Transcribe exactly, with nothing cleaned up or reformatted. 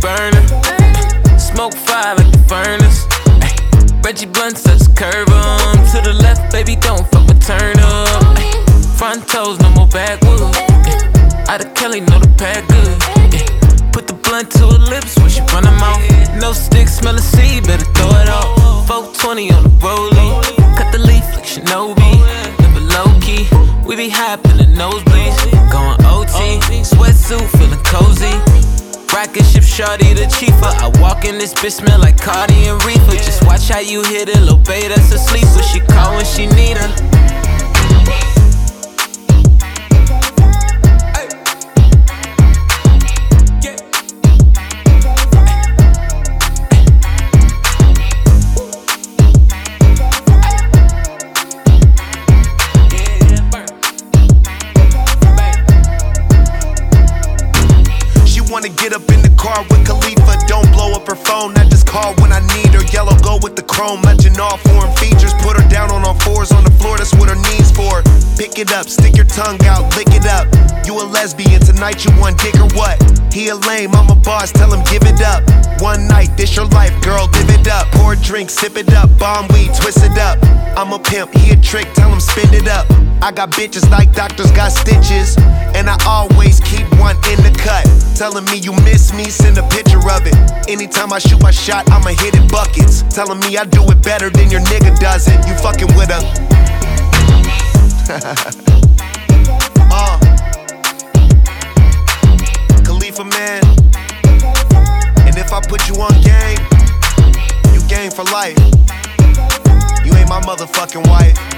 burner. Smoke fire like the furnace. Reggie Blunt such a curve on. To the left, baby, don't fuck with turn up. Front toes, no more backwoods. Out of Kelly, know the pack good. Put the blunt to her lips when she run her mouth. No stick, smell a seed, better throw it off. four twenty on the rollie. Cut the leaf like Shinobi. Never low key. We be hopping the nosebleeds. Going O T. Sweatsuit, feeling cozy. Rocket ship shawty the chifa. I walk in this bitch, smell like Cardi and Reefer. Just watch how you hit it, lil' babe, that's a sleeper. She call when she need her. Wanna get up in the car with Khalifa. Don't blow up her phone, I just call when I need her. Yellow go with the chrome, matching all foreign features. Put her down on all fours on the floor, that's what her knees for. Pick it up, stick your tongue out, lick it up. You a lesbian, tonight you want dick or what? He a lame, I'm a boss, tell him give it up. One night, this your life, girl, live it up. Pour a drink, sip it up, bomb weed, twist it up. I'm a pimp, he a trick, tell him spend it up. I got bitches like doctors got stitches. And I always keep one in the cut. Telling me you miss me, send a picture of it. Anytime I shoot my shot, I'ma hit it buckets. Telling me I do it better than your nigga does it. You fucking with a uh. Khalifa, man. And if I put you on game, you game for life. You ain't my motherfucking wife.